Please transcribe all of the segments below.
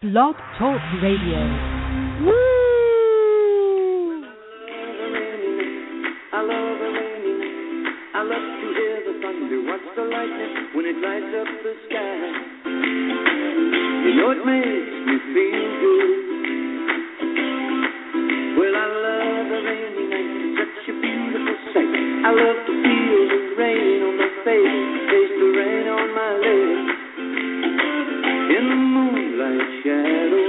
Blog Talk Radio. Woo! I love the rain. I love to hear the thunder, watch the lightning when it lights up the sky. You know it makes me feel good. Well, I love the rainy night, it's such a beautiful sight. I love to feel the rain on my face, taste the rain on my lips. In the moonlight shadow,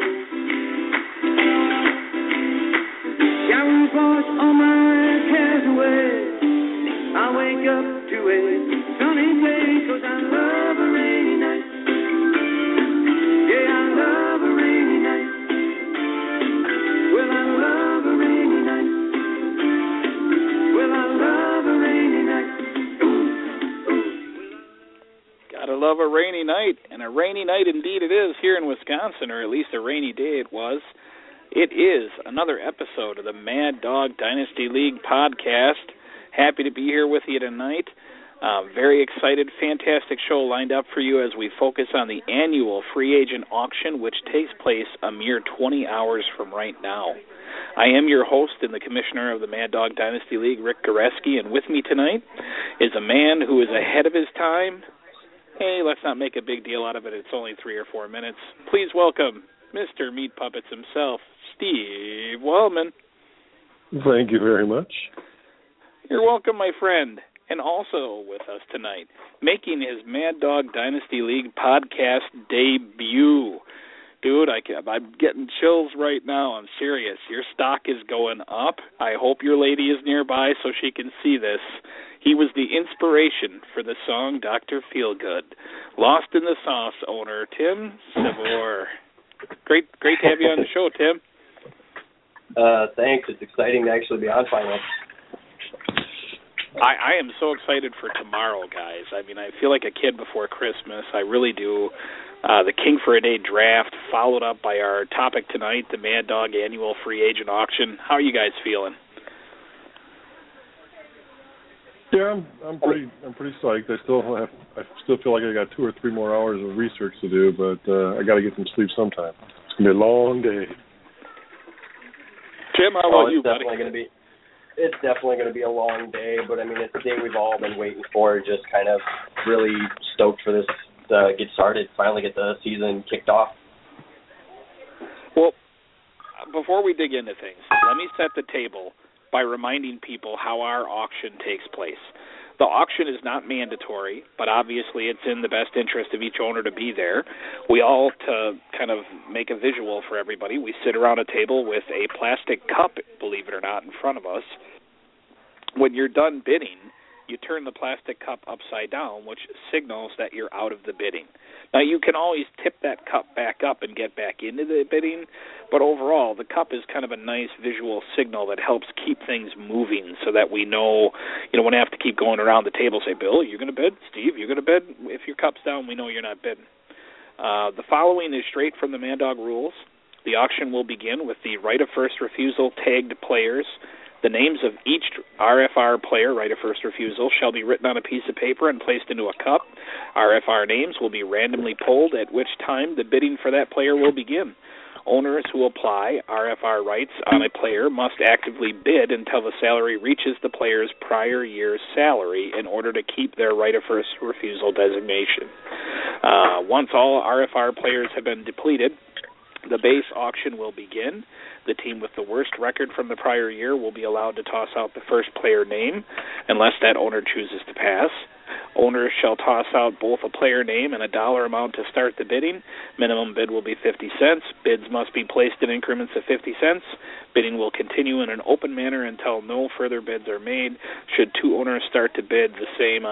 showers wash all my cares away. I wake up to a sunny day, 'cause I love a rainy night. Yeah, I love a rainy night. Well, I love a rainy night. Well, I love a rainy night. Gotta love a rainy night, and a rainy night indeed it is here in Wisconsin, or at least a rainy day it was. It is another episode of the Mad Dog Dynasty League podcast. Happy to be here with you tonight. Very excited, fantastic show lined up for you as we focus on the annual free agent auction, which takes place a mere 20 hours from right now. I am your host and the commissioner of the Mad Dog Dynasty League, Rick Goreski, and with me tonight is a man who is ahead of his time. Hey, let's not make a big deal out of it. It's only 3 or 4 minutes. Please welcome Mr. Meat Puppets himself, Steve Wellman. Thank you very much. You're welcome, my friend. And also with us tonight, making his Mad Dog Dynasty League podcast debut. Dude, I'm getting chills right now. I'm serious. Your stock is going up. I hope your lady is nearby so she can see this. He was the inspiration for the song Dr. Feelgood. Lost in the Sauce owner, Tim Savor. Great to have you on the show, Tim. Thanks. It's exciting to actually be on finally. I am so excited for tomorrow, guys. I mean, I feel like a kid before Christmas. I really do. The King for a Day draft, followed up by our topic tonight, the Mad Dog annual free agent auction. How are you guys feeling? Yeah, I'm pretty psyched. I still feel like I got 2 or 3 more hours of research to do, but I got to get some sleep sometime. It's gonna be a long day. Tim, how about you, buddy? It's definitely going to be a long day, but I mean, it's the day we've all been waiting for. Just kind of really stoked for this to get started, finally get the season kicked off. Well, before we dig into things, let me set the table by reminding people how our auction takes place. The auction is not mandatory, but obviously it's in the best interest of each owner to be there. We all, to kind of make a visual for everybody, we sit around a table with a plastic cup, believe it or not, in front of us. When you're done bidding, you turn the plastic cup upside down, which signals that you're out of the bidding. Now, you can always tip that cup back up and get back into the bidding, but overall, the cup is kind of a nice visual signal that helps keep things moving so that we know, you don't have to keep going around the table, say, Bill, you're going to bid? Steve, you're going to bid? If your cup's down, we know you're not bidding. The following is straight from the Mad Dog rules. The auction will begin with the right of first refusal tagged players. The names of each RFR player, right of first refusal, shall be written on a piece of paper and placed into a cup. RFR names will be randomly pulled, at which time the bidding for that player will begin. Owners who apply RFR rights on a player must actively bid until the salary reaches the player's prior year's salary in order to keep their right of first refusal designation. Once all RFR players have been depleted, the base auction will begin. The team with the worst record from the prior year will be allowed to toss out the first player name unless that owner chooses to pass. Owners shall toss out both a player name and a dollar amount to start the bidding. Minimum bid will be 50 cents. Bids must be placed in increments of 50 cents. Bidding will continue in an open manner until no further bids are made. Should 2 owners start to bid at the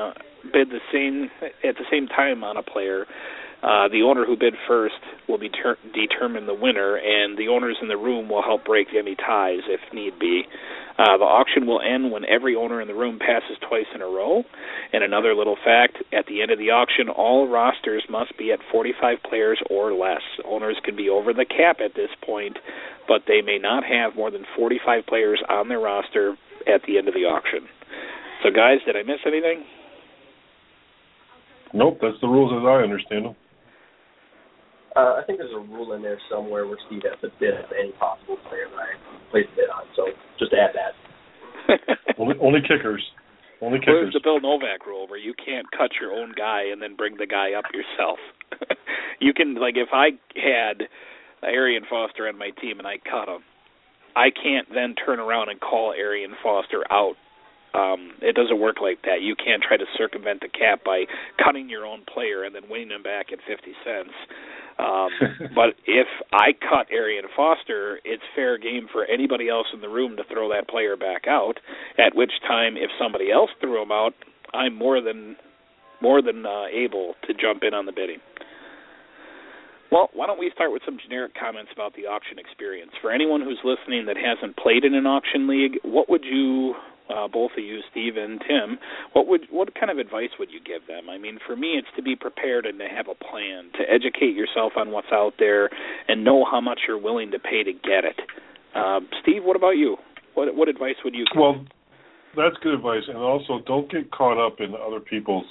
same time on a player, the owner who bid first will be determine the winner, and the owners in the room will help break any ties if need be. The auction will end when every owner in the room passes twice in a row. And another little fact, at the end of the auction, all rosters must be at 45 players or less. Owners can be over the cap at this point, but they may not have more than 45 players on their roster at the end of the auction. So, guys, did I miss anything? Nope, that's the rules as I understand them. I think there's a rule in there somewhere where Steve has to bid on any possible player that I place a bid on. So just add that. only kickers. Only kickers. There's the Bill Novak rule where you can't cut your own guy and then bring the guy up yourself. You can, like, if I had Arian Foster on my team and I cut him, I can't then turn around and call Arian Foster out. It doesn't work like that. You can't try to circumvent the cap by cutting your own player and then winning him back at 50 cents. But if I cut Arian Foster, it's fair game for anybody else in the room to throw that player back out, at which time if somebody else threw him out, I'm more than able to jump in on the bidding. Well, why don't we start with some generic comments about the auction experience. For anyone who's listening that hasn't played in an auction league, what would you, both of you, Steve and Tim, what kind of advice would you give them? I mean, for me, it's to be prepared and to have a plan, to educate yourself on what's out there and know how much you're willing to pay to get it. Steve, what about you? What advice would you give? Well, that's good advice. And also, don't get caught up in other people's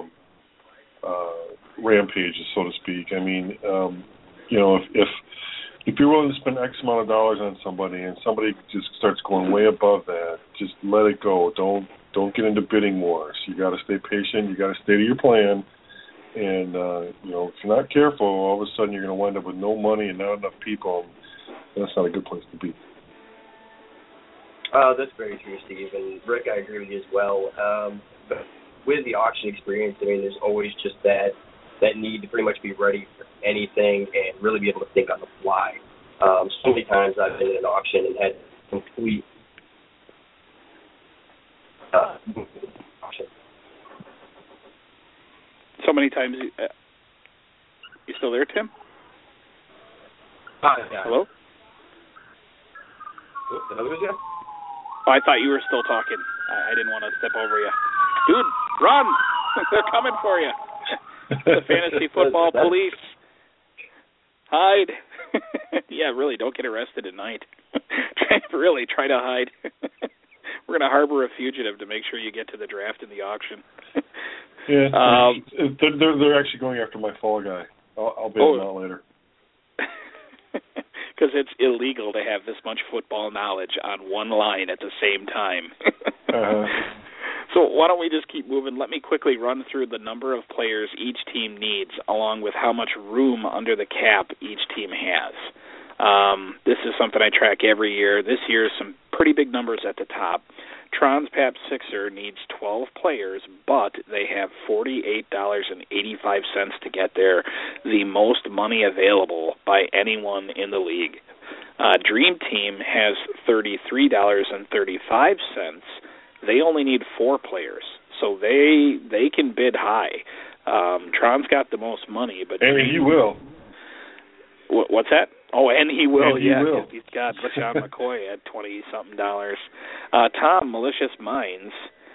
rampages, so to speak. I mean, if you're willing to spend X amount of dollars on somebody and somebody just starts going way above that, just let it go. Don't get into bidding wars. You got to stay patient. You got to stay to your plan. And if you're not careful, all of a sudden you're going to wind up with no money and not enough people. That's not a good place to be. That's very true, Steve. And Rick, I agree with you as well. But with the auction experience, I mean, there's always just that need to pretty much be ready for anything and really be able to think on the fly. So many times I've been in an auction and had complete auction. So many times. You still there, Tim? Yeah. Hello? Did I lose you? Oh, I thought you were still talking. I didn't want to step over you. Dude, run! They're coming for you. The fantasy football police. Hide. Yeah, really, don't get arrested at night. Really, try to hide. We're going to harbor a fugitive to make sure you get to the draft and the auction. Yeah, they're actually going after my fall guy. I'll bail them out later. Because it's illegal to have this much football knowledge on one line at the same time. So why don't we just keep moving? Let me quickly run through the number of players each team needs, along with how much room under the cap each team has. This is something I track every year. This year, some pretty big numbers at the top. Tron's Pap Sixer needs 12 players, but they have $48.85 to get there, the most money available by anyone in the league. Dream Team has $33.35. They only need 4 players, so they can bid high. Tron's got the most money, but he will. What's that? Oh, and he will, and he will. He's got LaShawn McCoy at $20-something. Tom, Malicious Minds,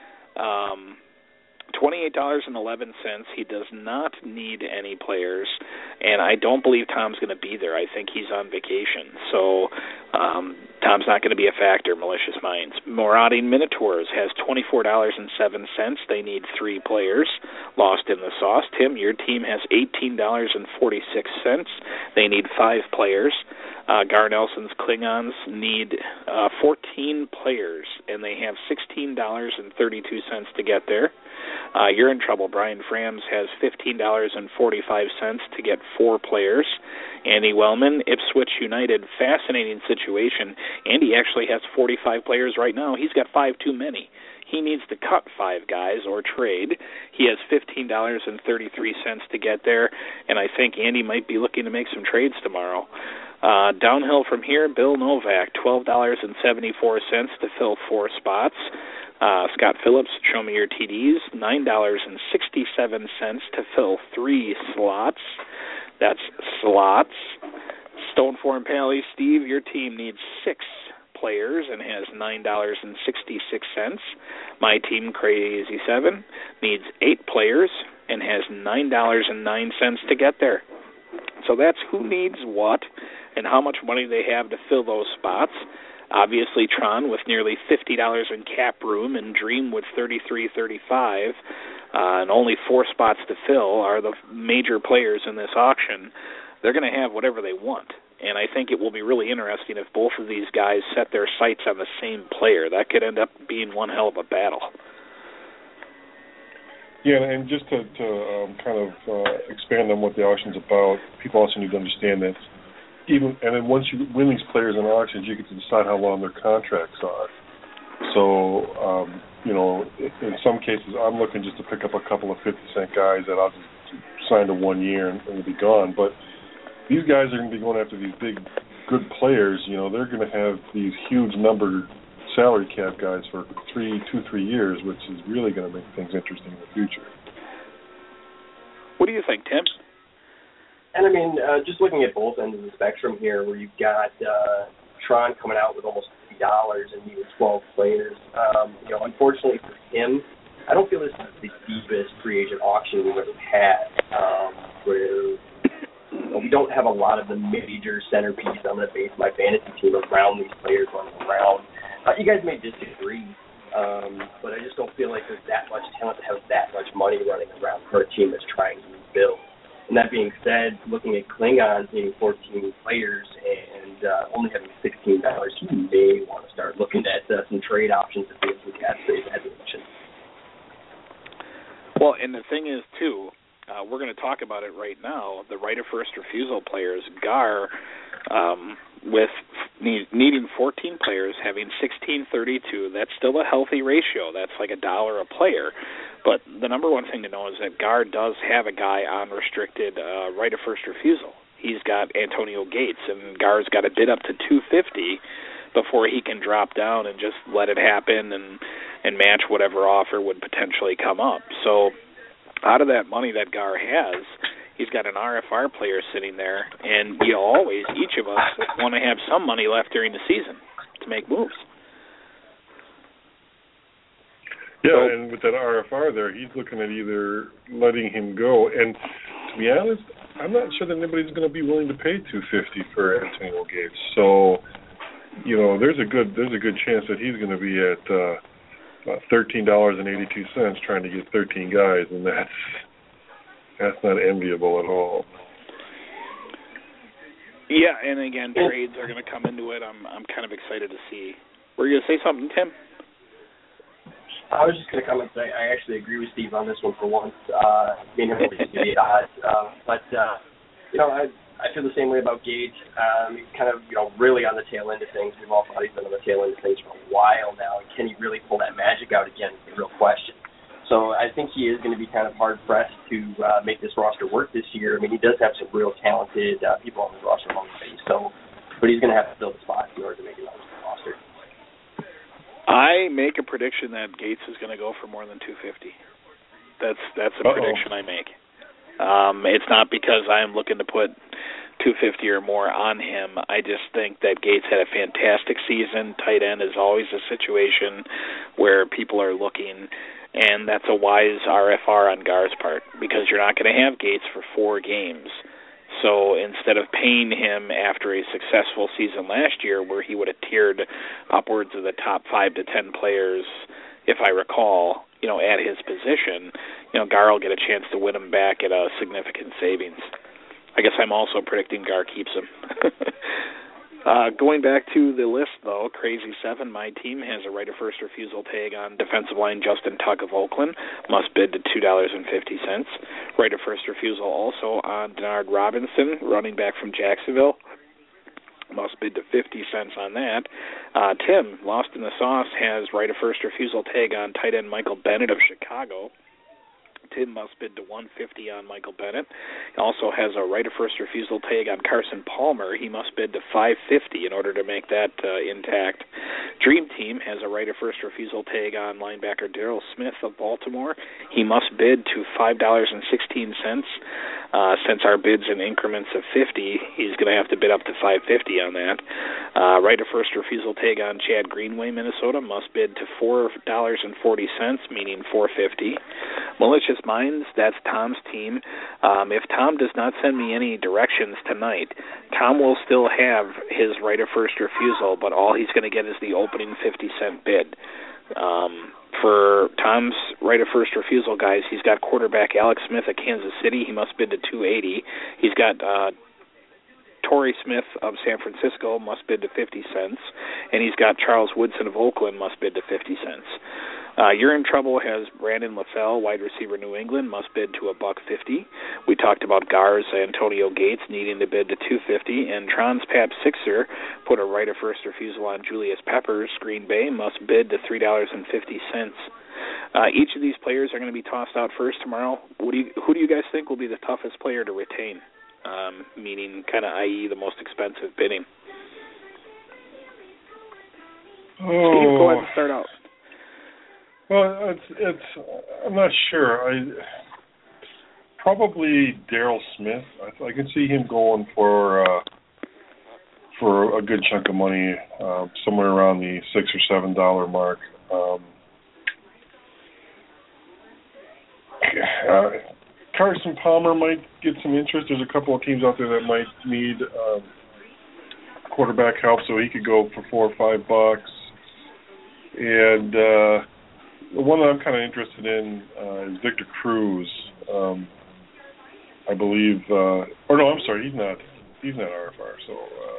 $28.11. He does not need any players, and I don't believe Tom's going to be there. I think he's on vacation, so Tom's not going to be a factor, Malicious Minds. Marauding Minotaurs has $24.07. They need 3 players. Lost in the Sauce. Tim, your team has $18.46. They need 5 players. Gar Nelson's Klingons need 14 players, and they have $16.32 to get there. You're in trouble. Brian Frams has $15.45 to get 4 players. Andy Wellman, Ipswich United, fascinating situation. Andy actually has 45 players right now. He's got 5 too many. He needs to cut 5 guys or trade. He has $15.33 to get there, and I think Andy might be looking to make some trades tomorrow. Downhill from here, Bill Novak, $12.74 to fill 4 spots. Scott Phillips, show me your TDs, $9.67 to fill 3 slots. That's slots. Stoneform Pally, Steve, your team needs 6 players and has $9.66. My team, Crazy 7, needs 8 players and has $9.09 to get there. So that's who needs what and how much money they have to fill those spots. Obviously, Tron with nearly $50 in cap room and Dream with $33.35 and only 4 spots to fill are the major players in this auction. they're going to have whatever they want. And I think it will be really interesting if both of these guys set their sights on the same player. That could end up being one hell of a battle. Yeah, and just to kind of expand on what the auction's about, people also need to understand that then once you win these players in auctions, you get to decide how long their contracts are. So, in some cases, I'm looking just to pick up a couple of 50-cent guys that I'll just sign to 1 year and will be gone. But these guys are going to be going after these big, good players. They're going to have these huge numbered salary cap guys for 3 years, which is really going to make things interesting in the future. What do you think, Tim? And I mean, just looking at both ends of the spectrum here, where you've got Tron coming out with almost $50 and he was 12 players. Unfortunately for him, I don't feel this is the deepest free agent auction we've ever had, where we don't have a lot of the major centerpiece. I'm going to base my fantasy team around these players running around. You guys may disagree, but I just don't feel like there's that much talent to have that much money running around for a team that's trying to rebuild. And that being said, looking at Klingons needing 14 players and only having $16, you may want to start looking at some trade options to see if we can trade that direction. Well, and the thing is, too, we're going to talk about it right now, the right of first refusal players, Gar, with needing 14 players, having 16-32, that's still a healthy ratio. That's like $1 a player. But the number one thing to know is that Gar does have a guy on restricted right of first refusal. He's got Antonio Gates, and Gar's got to bid up to $250 before he can drop down and just let it happen and match whatever offer would potentially come up. So out of that money that Gar has, he's got an RFR player sitting there, and we always, each of us, want to have some money left during the season to make moves. Yeah, and with that RFR there, he's looking at either letting him go, and to be honest, I'm not sure that anybody's going to be willing to pay $250 for Antonio Gates. So, there's a good chance that he's going to be at $13.82 trying to get 13 guys, and that's not enviable at all. Yeah, and again, trades are going to come into it. I'm kind of excited to see. Were you going to say something, Tim? I was just going to come and say I actually agree with Steve on this one for once. Being able to give the odds, I feel the same way about Gage. Kind of, really on the tail end of things. We've all thought he's been on the tail end of things for a while now. And can he really pull that magic out again? Is the real question. So I think he is going to be kind of hard-pressed to make this roster work this year. I mean, he does have some real talented people on the roster already, but he's going to have to fill the spots in order to make it on the roster. I make a prediction that Gates is going to go for more than $250. That's a prediction I make. It's not because I'm looking to put $250 or more on him. I just think that Gates had a fantastic season. Tight end is always a situation where people are looking, and that's a wise RFR on Gar's part because you're not going to have Gates for 4 games. So instead of paying him after a successful season last year where he would have tiered upwards of the top 5 to 10 players, if I recall, at his position, Gar will get a chance to win him back at a significant savings. I guess I'm also predicting Gar keeps him. Going back to the list, though, Crazy 7, my team has a right of first refusal tag on defensive line Justin Tuck of Oakland, must bid to $2.50. Right of first refusal also on Denard Robinson, running back from Jacksonville, must bid to 50 cents on that. Tim, Lost in the Sauce, has right of first refusal tag on tight end Michael Bennett of Chicago. Tim must bid to $150 on Michael Bennett. He also has a right of first refusal tag on Carson Palmer. He must bid to $550 in order to make that intact. Dream Team has a right of first refusal tag on linebacker Darrell Smith of Baltimore. He must bid to $5.16. Since our bid's in increments of 50, he's going to have to bid up to $5.50 on that. Right of first refusal tag on Chad Greenway, Minnesota, must bid to $4.40, meaning $4.50. Malicious Minds, that's Tom's team. If Tom does not send me any directions tonight, Tom will still have his right of first refusal, but all he's going to get is the opening 50-cent bid. For Tom's right of first refusal, guys, he's got quarterback Alex Smith of Kansas City. He must bid to $2.80. He's got Torrey Smith of San Francisco must bid to 50 cents, and he's got Charles Woodson of Oakland must bid to 50 cents. You're in Trouble has Brandon LaFell, wide receiver, New England, must bid to $1.50. We talked about Gar's Antonio Gates needing to bid to $2.50, and Trans Pap Sixer put a right of first refusal on Julius Peppers, Green Bay, must bid to $3.50. Each of these players are going to be tossed out first tomorrow. Who do you guys think will be the toughest player to retain? Meaning, kind of, i.e., the most expensive bidding. Steve, go ahead and start out. Well, I'm not sure. Probably Daryl Smith. I can see him going for a good chunk of money, somewhere around the $6 or $7 mark. Carson Palmer might get some interest. There's a couple of teams out there that might need quarterback help, so he could go for $4 or $5. And the one that I'm kind of interested in is Victor Cruz. I believe, I'm sorry, he's not RFR. So,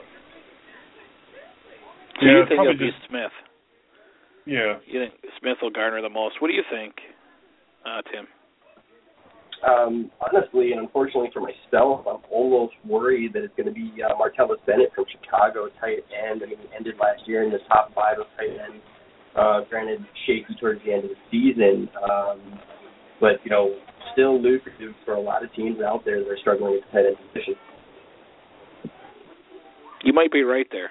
so you think it'll be Smith? Yeah. You think Smith will garner the most? What do you think, Tim? Honestly, and unfortunately for myself, I'm almost worried that it's going to be Martellus Bennett from Chicago, tight end. I mean, he ended last year in the top 5 of tight end. Granted, shaky towards the end of the season, but, still lucrative for a lot of teams out there that are struggling at the tight end position. You might be right there.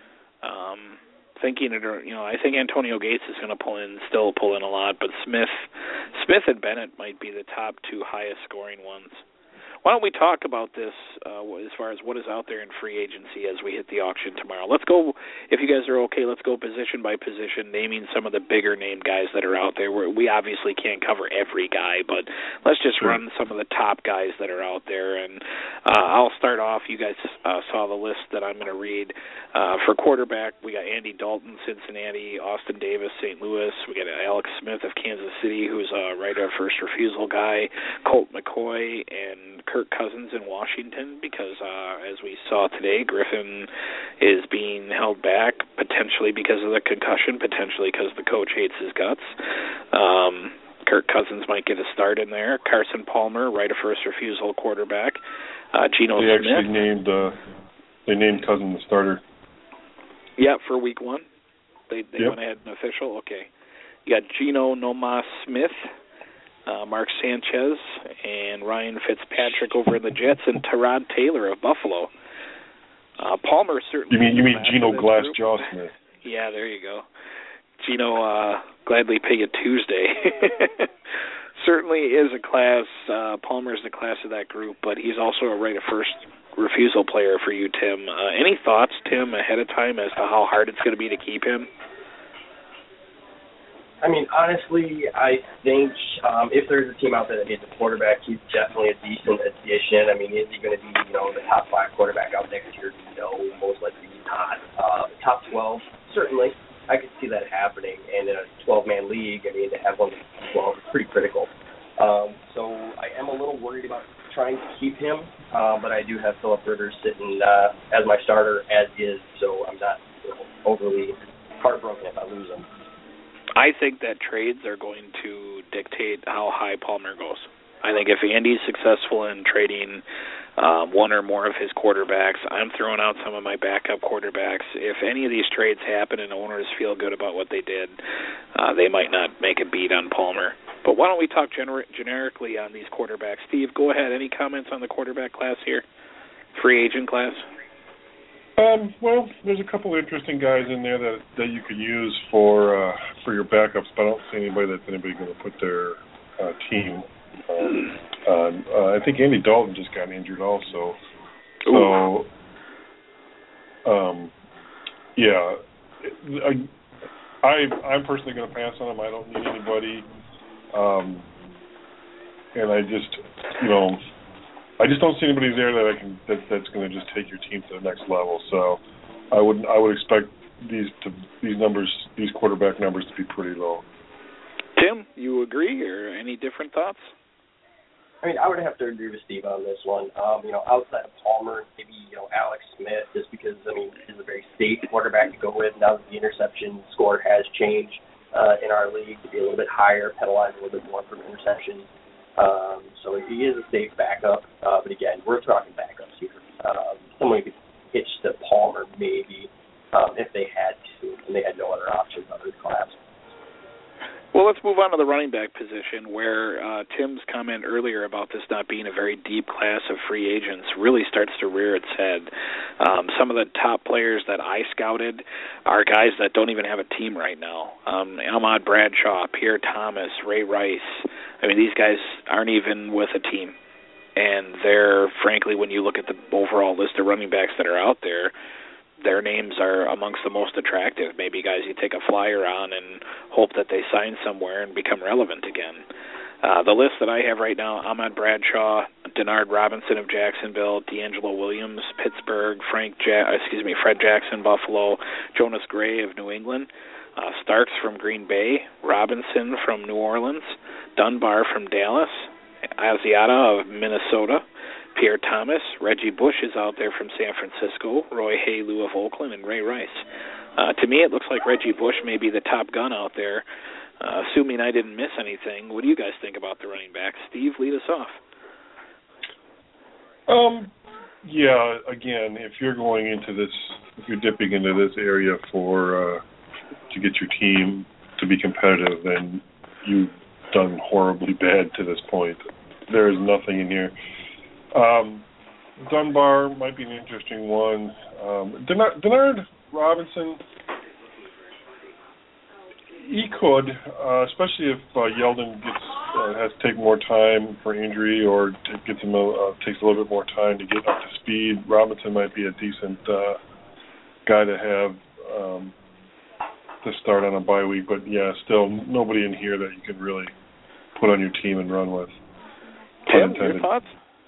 I think Antonio Gates is going to still pull in a lot, but Smith and Bennett might be the top 2 highest scoring ones. Why don't we talk about this as far as what is out there in free agency as we hit the auction tomorrow? Let's go, if you guys are okay, let's go position by position, naming some of the bigger name guys that are out there. We obviously can't cover every guy, but let's just run some of the top guys that are out there. And I'll start off. You guys saw the list that I'm going to read. For quarterback, we got Andy Dalton, Cincinnati, Austin Davis, St. Louis. We got Alex Smith of Kansas City, who's a right of first refusal guy, Colt McCoy, and Kirk Cousins in Washington, because as we saw today, Griffin is being held back, potentially because of the concussion, potentially because the coach hates his guts. Kirk Cousins might get a start in there. Carson Palmer, right of first refusal quarterback. Geno Smith. They named Cousins the starter. Yeah, for week 1. They went ahead and official. Okay. You got Geno Noma Smith, Mark Sanchez, and Ryan Fitzpatrick over in the Jets, and Tyrod Taylor of Buffalo. Palmer certainly. You mean Geno Glassjaw Smith? Yeah, there you go. Geno gladly pay you Tuesday. Certainly is a class. Palmer is the class of that group, but he's also a right of first refusal player for you, Tim. Any thoughts, Tim, ahead of time as to how hard it's going to be to keep him? I mean, honestly, I think if there's a team out there that needs a quarterback, he's definitely a decent addition. I mean, is he going to be, the top 5 quarterback out next year? No, most likely not. Top 12, certainly. I could see that happening. And in a 12-man league, I mean, to have one 12 is pretty critical. So I am a little worried about trying to keep him, but I do have Philip Rivers sitting as my starter as is, so I'm not overly heartbroken if I lose him. I think that trades are going to dictate how high Palmer goes. I think if Andy's successful in trading one or more of his quarterbacks, I'm throwing out some of my backup quarterbacks. If any of these trades happen and owners feel good about what they did, they might not make a beat on Palmer. But why don't we talk generically on these quarterbacks? Steve, go ahead. Any comments on the quarterback class here? Free agent class? Well, there's a couple of interesting guys in there that you could use for your backups, but I don't see anybody going to put their team on. I think Andy Dalton just got injured also. So, yeah, I'm personally going to pass on him. I don't need anybody, and I just don't see anybody there that's going to just take your team to the next level. So I would expect these quarterback numbers to be pretty low. Tim, you agree, or any different thoughts? I mean, I would have to agree with Steve on this one. Outside of Palmer, maybe, Alex Smith, just because, he's a very safe quarterback to go with. Now that the interception score has changed in our league to be a little bit higher, penalize a little bit more for interceptions. So he is a safe backup. But again, we're talking backups here. Someone could hitch to Palmer maybe if they had to, and they had no other options other than Class. Well, let's move on to the running back position, where Tim's comment earlier about this not being a very deep class of free agents really starts to rear its head. Some of the top players that I scouted are guys that don't even have a team right now. Ahmad Bradshaw, Pierre Thomas, Ray Rice. These guys aren't even with a team. And they're, frankly, when you look at the overall list of running backs that are out there, their names are amongst the most attractive. Maybe guys you take a flyer on and hope that they sign somewhere and become relevant again. The list that I have right now: Ahmad Bradshaw, Denard Robinson of Jacksonville, D'Angelo Williams, Pittsburgh, Fred Jackson, Buffalo, Jonas Gray of New England, Starks from Green Bay, Robinson from New Orleans, Dunbar from Dallas, Asiata of Minnesota, Pierre Thomas, Reggie Bush is out there from San Francisco, Roy Halu of Oakland, and Ray Rice. To me, it looks like Reggie Bush may be the top gun out there, assuming I didn't miss anything. What do you guys think about the running backs? Steve, lead us off. Yeah, again, if you're going into this, if you're dipping into this area for to get your team to be competitive, then you've done horribly bad to this point. There is nothing in here. Dunbar might be an interesting one. Denard Robinson, he could, especially if Yeldon has to take more time for injury or takes a little bit more time to get up to speed. Robinson might be a decent guy to have to start on a bye week, but yeah, still nobody in here that you can really put on your team and run with. Tim, your thoughts?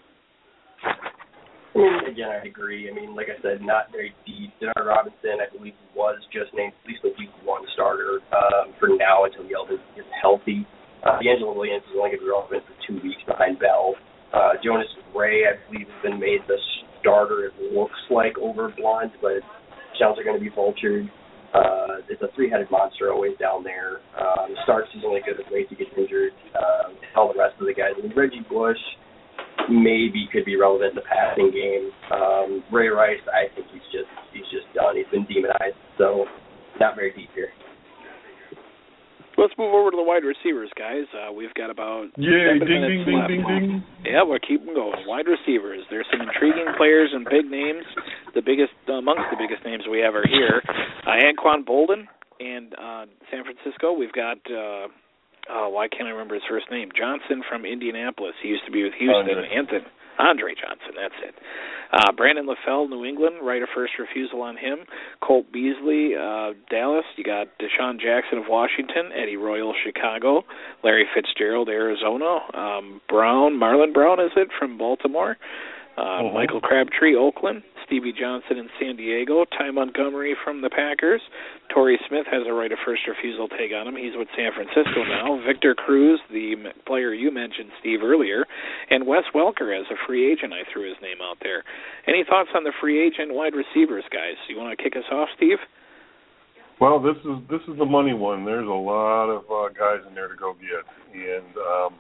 Again, I agree. Like I said, not very deep. Denard Robinson, I believe, was just named at least a week one starter for now until Yeldon is healthy. D'Angelo Williams is only going to be relevant for 2 weeks behind Bell. Jonas Gray, I believe, has been made the starter, it looks like, over Blunt, but Shells are going to be vultured. It's a three-headed monster always down there. Starks is only good if Lacey gets injured. All the rest of the guys. Reggie Bush maybe could be relevant in the passing game. Ray Rice, I think he's just done. He's been demonized, so not very deep here. Let's move over to the wide receivers, guys. We've got about 7 minutes left. Ding. Yeah, we'll keep them going. Wide receivers. There's some intriguing players and big names. Amongst the biggest names we have are here. Anquan Bolden in San Francisco. We've got, why can't I remember his first name? Johnson from Indianapolis. He used to be with Houston. Andre Johnson, that's it. Brandon LaFell, New England, right of first refusal on him. Colt Beasley, Dallas. You got Deshaun Jackson of Washington, Eddie Royal, Chicago, Larry Fitzgerald, Arizona, Marlon Brown, is it, from Baltimore, Michael Crabtree, Oakland, Stevie Johnson in San Diego, Ty Montgomery from the Packers. Torrey Smith has a right of first refusal tag on him. He's with San Francisco now. Victor Cruz, the player you mentioned, Steve, earlier. And Wes Welker as a free agent. I threw his name out there. Any thoughts on the free agent wide receivers, guys? You want to kick us off, Steve? Well, this is the money one. There's a lot of guys in there to go get. And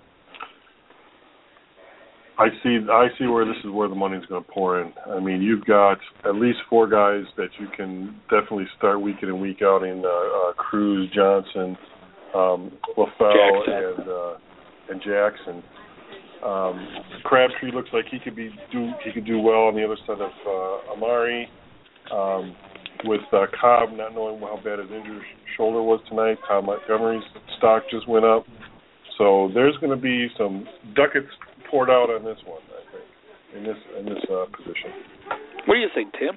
I see where this is where the money's going to pour in. You've got at least 4 guys that you can definitely start week in and week out in Cruz, Johnson, LaFell, and Jackson. Crabtree looks like he could do well on the other side of Amari. With Cobb not knowing how bad his injured shoulder was tonight, Tom Montgomery's stock just went up. So there's going to be some ducats poured out on this one, I think, in this position. What do you think, Tim?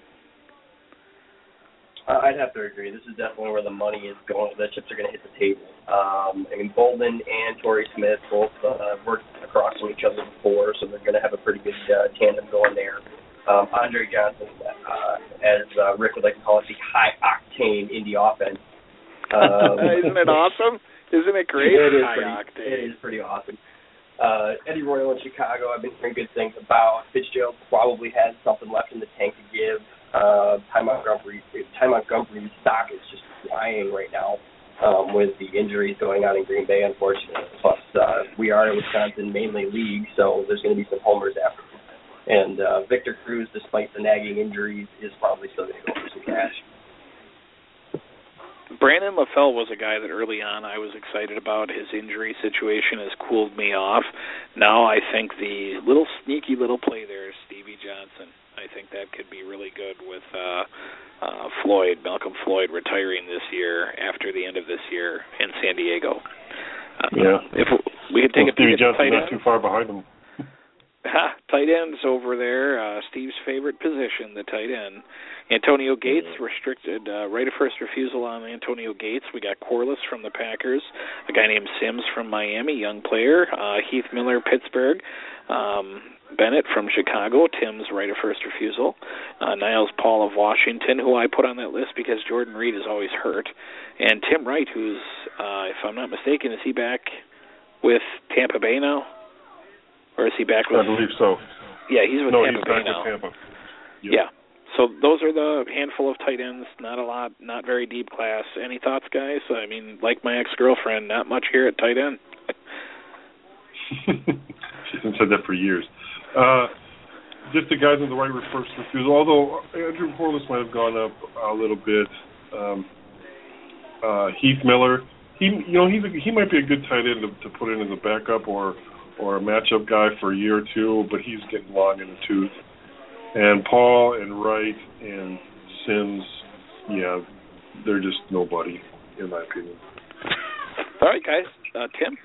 I'd have to agree. This is definitely where the money is going. The chips are going to hit the table. Bolden and Torrey Smith both worked across from each other before, so they're going to have a pretty good tandem going there. Andre Johnson, as Rick would like to call it, the high-octane Indy offense. Isn't it awesome? Isn't it great? It is pretty awesome. Eddie Royal in Chicago, I've been hearing good things about. Fitzgerald probably has something left in the tank to give. Ty Montgomery's stock is just flying right now with the injuries going on in Green Bay, unfortunately. Plus, we are a Wisconsin mainly league, so there's going to be some homers after him. And Victor Cruz, despite the nagging injuries, is probably still going to go for some cash. Brandon LaFell was a guy that early on I was excited about. His injury situation has cooled me off. Now I think the sneaky little play there is Stevie Johnson. I think that could be really good with Malcolm Floyd retiring this year after the end of this year in San Diego. If we could take a peek at the tight end. Not too far behind him. Tight ends over there, Steve's favorite position, the tight end. Antonio Gates, restricted right of first refusal on Antonio Gates. We got Corliss from the Packers, a guy named Sims from Miami, young player, Heath Miller, Pittsburgh, Bennett from Chicago, Tim's right of first refusal, Niles Paul of Washington, who I put on that list because Jordan Reed is always hurt, and Tim Wright, who's, if I'm not mistaken, is he back with Tampa Bay now? Or is he back with... I believe so. Yeah, he's with Tampa Bay now. With Tampa. Yep. Yeah. So those are the handful of tight ends, not a lot, not very deep class. Any thoughts, guys? I mean, like my ex-girlfriend, not much here at tight end. She hasn't said that for years. Just the guys on the right with first refusal, although Andrew Corliss might have gone up a little bit. Heath Miller, he might be a good tight end to put in as a backup or a matchup guy for a year or two, but he's getting long in the tooth. And Paul and Wright and Sims, yeah, they're just nobody, in my opinion. All right, guys. Tim?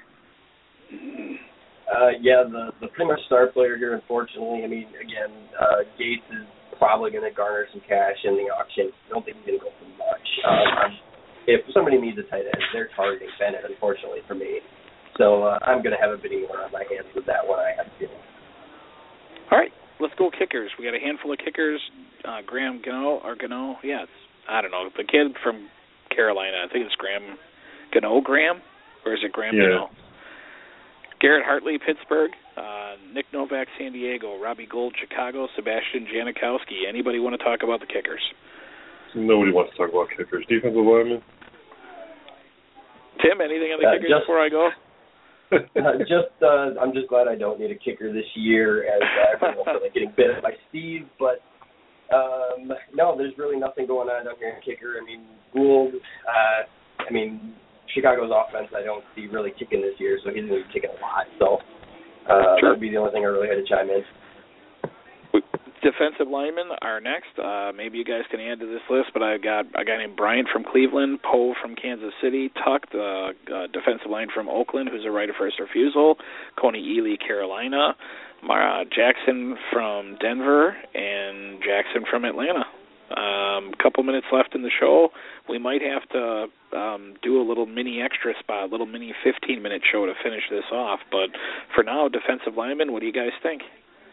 The pretty much star player here, unfortunately. I mean, again, Gates is probably going to garner some cash in the auction. I don't think he's going to go for much. If somebody needs a tight end, they're targeting Bennett, unfortunately, for me. So I'm going to have a bidding war on my hands with that one, I have a feeling. All right, let's go kickers. We got a handful of kickers. Graham Gano, I don't know, the kid from Carolina. I think it's Graham Gano, or is it Graham Gano? Garrett Hartley, Pittsburgh. Nick Novak, San Diego. Robbie Gould, Chicago. Sebastian Janikowski. Anybody want to talk about the kickers? Nobody wants to talk about kickers. Defensive linemen? Tim, anything on the kickers before I go? I'm just glad I don't need a kicker this year, as everyone's really getting bit by Steve. But no, there's really nothing going on down here in kicker. I mean, Gould. Chicago's offense I don't see really kicking this year, so he's going to be kicking a lot. So that would be the only thing I really had to chime in. Defensive linemen are next. Maybe you guys can add to this list, but I've got a guy named Bryant from Cleveland, Poe from Kansas City, Tuck, the defensive line from Oakland, who's a right of first refusal, Coney Ely, Carolina, Jackson from Denver, and Jackson from Atlanta. Couple minutes left in the show. We might have to do a little mini extra spot, a little mini 15-minute show to finish this off. But for now, defensive linemen, what do you guys think?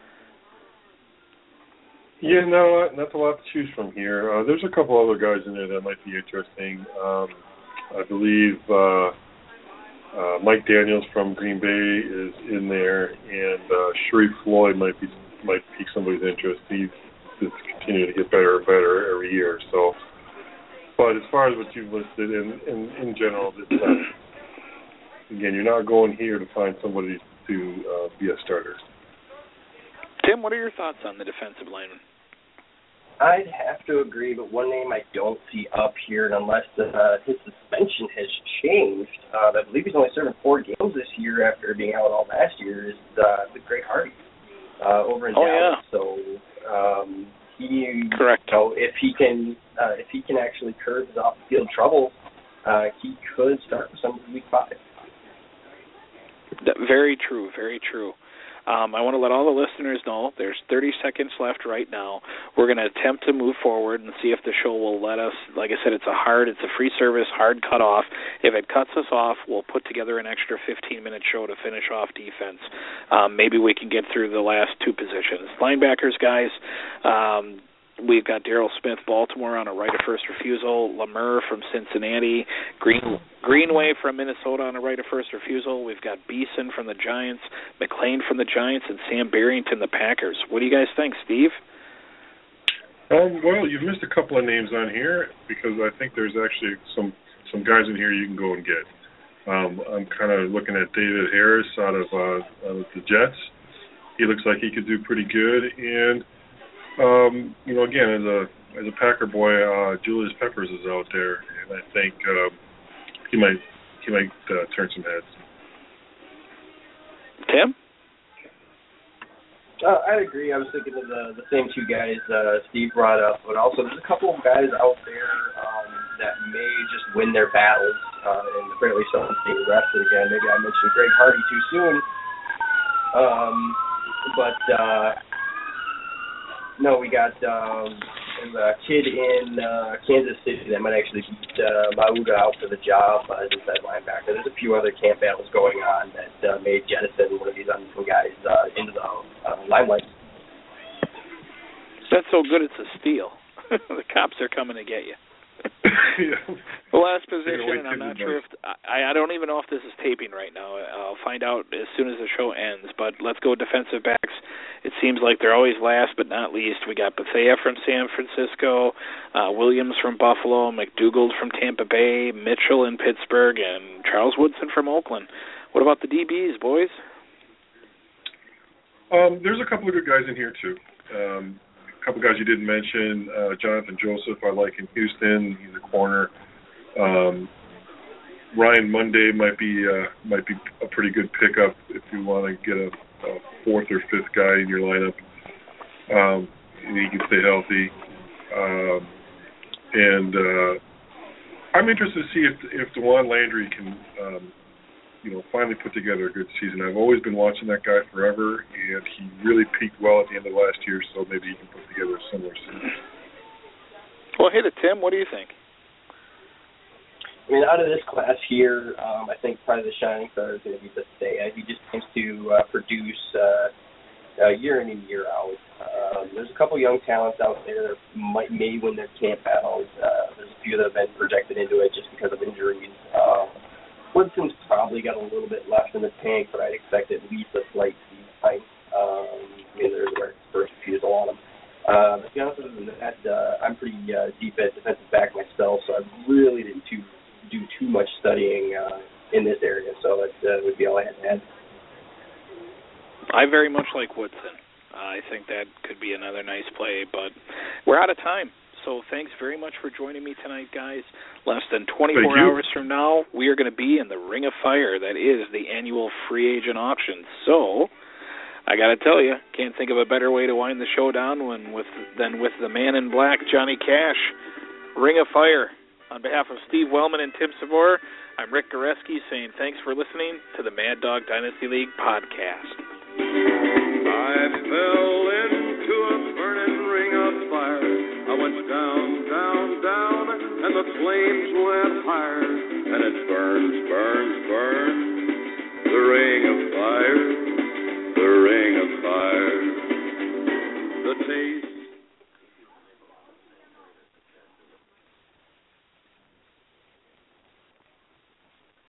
Yeah, no, not a lot to choose from here. There's a couple other guys in there that might be interesting. I believe Mike Daniels from Green Bay is in there, and Sharif Floyd might pique somebody's interest. He's continuing to get better and better every year. So, but as far as what you've listed, in general, it's not, again, you're not going here to find somebody to be a starter. Tim, what are your thoughts on the defensive lineman? I'd have to agree, but one name I don't see up here, and unless his suspension has changed, I believe he's only serving 4 games this year after being out all last year, is the Greg Hardy over in Dallas. Yeah. So correct. So if he can actually curb his off-the-field trouble, he could start for some week 5. Very true. Very true. I want to let all the listeners know there's 30 seconds left right now. We're going to attempt to move forward and see if the show will let us. Like I said, it's a free service, hard cutoff. If it cuts us off, we'll put together an extra 15-minute show to finish off defense. Maybe we can get through the last 2 positions. Linebackers, guys, We've got Daryl Smith, Baltimore, on a right of first refusal. Lemur from Cincinnati. Greenway from Minnesota on a right of first refusal. We've got Beeson from the Giants, McLean from the Giants, and Sam Barrington, the Packers. What do you guys think, Steve? Well, you've missed a couple of names on here because I think there's actually some guys in here you can go and get. I'm kind of looking at David Harris out of the Jets. He looks like he could do pretty good, and again, as a Packer boy, Julius Peppers is out there, and I think he might turn some heads. Tim? I'd agree. I was thinking of the same two guys Steve brought up, but also there's a couple of guys out there that may just win their battles, and apparently someone's being arrested again. Maybe I mentioned Greg Hardy too soon. No, we got there's a kid in Kansas City that might actually beat Mauda out for the job as inside linebacker. There's a few other camp battles going on that may jettison one of these unknown guys into the limelight. That's so good it's a steal. The cops are coming to get you. Yeah. The last position, and I'm not sure if I don't even know if this is taping right now. I'll find out as soon as the show ends. But let's go defensive backs. It seems like they're always last but not least. We got Bethea from San Francisco, Williams from Buffalo, McDougald from Tampa Bay, Mitchell in Pittsburgh, and Charles Woodson from Oakland. What about the DBs, boys? There's a couple of good guys in here too. A couple guys you didn't mention, Jonathan Joseph, I like in Houston. He's a corner. Ryan Monday might be a pretty good pickup if you want to get a fourth or fifth guy in your lineup. He can stay healthy. I'm interested to see if DeJuan Landry can finally put together a good season. I've always been watching that guy forever, and he really peaked well at the end of last year, so maybe he can put together a similar season. Well, hit it, Tim. What do you think? I mean, out of this class here, I think probably the shining star is going to be Bethea. He just seems to produce year in and year out. There's a couple young talents out there that may win their camp battles. There's a few that have been projected into it just because of injuries. Woodson's probably got a little bit left in the tank, but I'd expect at least a slight height. There's a first refusal on him. To be honest with you, I'm pretty deep at defensive back myself, so I really didn't do too much studying in this area, so that would be all I had to add. I very much like Woodson. I think that could be another nice play, but we're out of time. So thanks very much for joining me tonight, guys. Less than 24 hours from now, we are going to be in the Ring of Fire. That is the annual free agent auction. So I got to tell you, can't think of a better way to wind the show down than with the man in black, Johnny Cash. Ring of Fire. On behalf of Steve Wellman and Tim Savour, I'm Rick Goreski saying thanks for listening to the Mad Dog Dynasty League podcast. I fell into a burning ring of fire. I went down, down, down, and the flames went higher. And it burns, burns, burns, the ring of fire.